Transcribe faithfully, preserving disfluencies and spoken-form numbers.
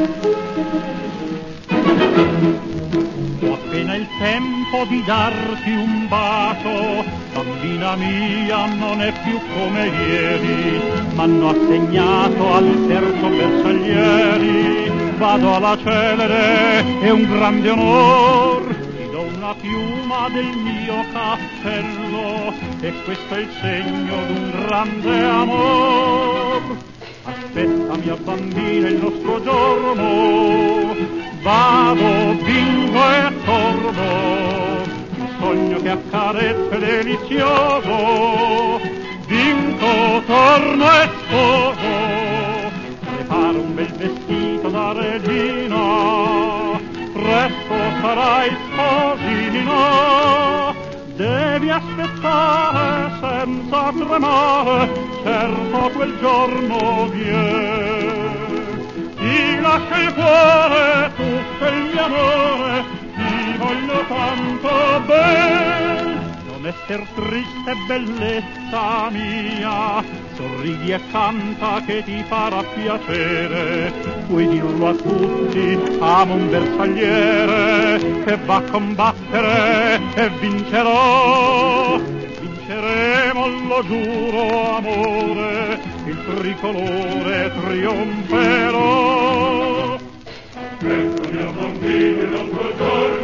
Ho appena il tempo di darti un bacio, bambina mia, non è più come ieri, m'hanno assegnato al terzo bersaglieri, vado alla celere, è un grande onor, ti do una piuma del mio cappello, e questo è il segno d'un grande amor. Aspettami, a bambina, il nostro giorno, vado, vinco e torno, un sogno che accarezza è delizioso, vinco, torno e sposo, preparo un bel vestito da regina, presto sarai sposina, devi aspettare senza tremare, certo quel giorno viene. Ti lascio il cuore, tutto il mio amore, ti voglio tanto bene. Non esser triste, bellezza mia, sorridi e canta che ti farà piacere. Puoi dirlo a tutti, amo un bersagliere che va a combattere e vincerò. Vinceremo, lo giuro, amore, il tricolore trionferò. Ecco mio bambino, il nostro giorno